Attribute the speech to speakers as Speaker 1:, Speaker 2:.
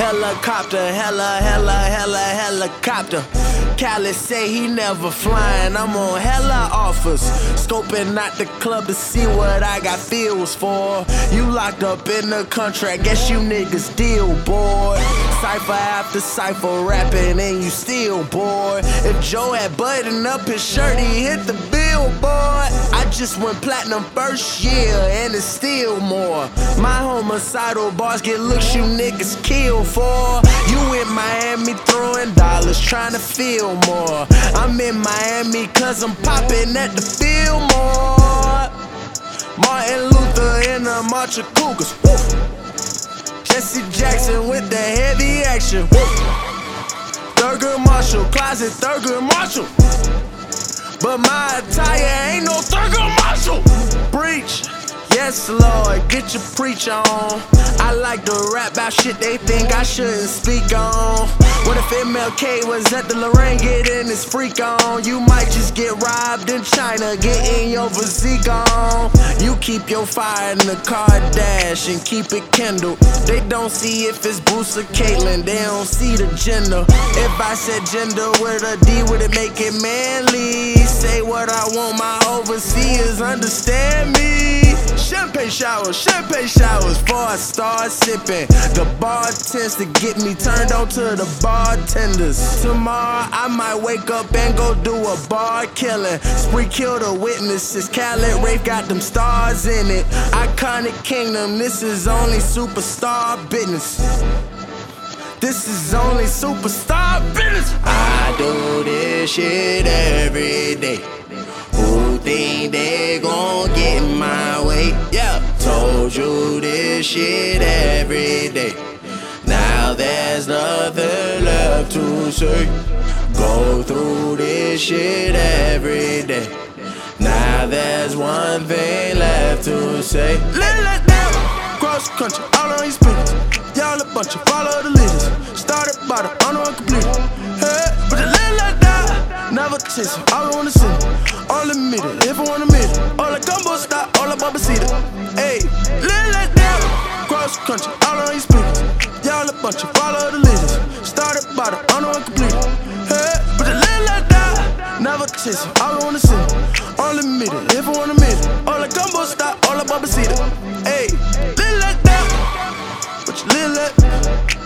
Speaker 1: Helicopter, helicopter. Khaled say he never flying, I'm on hella offers. Scoping out the club to see what I got feels for. You locked up in the country, I guess you niggas deal, boy. Cypher after cypher rapping and you still bored. If Joe had buttoned up his shirt, he hit the billboard. I just went platinum first year and it's still more. My homicidal bars get looks you niggas kill for. You in Miami throwing dollars trying to feel more. I'm in Miami cause I'm popping at the Fillmore. Martin Luther in a march of cougars. Woo. Jesse Jackson with the heavy action. Woo. Thurgood Marshall, closet Thurgood Marshall. But my attire ain't no Thurgood Marshall. Preach, yes Lord, get your preach on. I like to rap about shit they think I shouldn't speak on. What if MLK was at the Lorraine getting his freak on? You might just get robbed in China, getting your physique on. You keep your fire in the car dash and keep it kindled. They don't see if it's Bruce or Caitlyn, they don't see the gender. If I said gender with a D, would it make it manly? Say what I want, my overseers understand me. Champagne showers before I start sipping. The bar tends to get me turned on to the bartenders. Tomorrow I might wake up and go do a bar killing. Spree kill the witnesses. Khaled Rafe got them stars in it. Iconic kingdom, this is only superstar business. This is only superstar business. I do this shit every day. Who think they gon' get my way? Yeah, told you this shit every day. Now there's nothing left to say. Go through this shit every day. Now there's one thing left to say. Let down, cross country, all on these speakers. Y'all a bunch of follow the leaders. Started by the uncompleted. Hey, but the let down, never chase it. All I wanna see. All admitted, if I wanna meet it. All the gumbo stop, all the bubba seated. Hey, let down, cross country, all on these speakers. Y'all a bunch of follow the leaders. Started by the uncompleted. Hey, but the let down, never chase it. All I wanna see. All admitted, if I wanna meet it. All the gumbo stop, all the bubba seated. Hey, let down, but you let.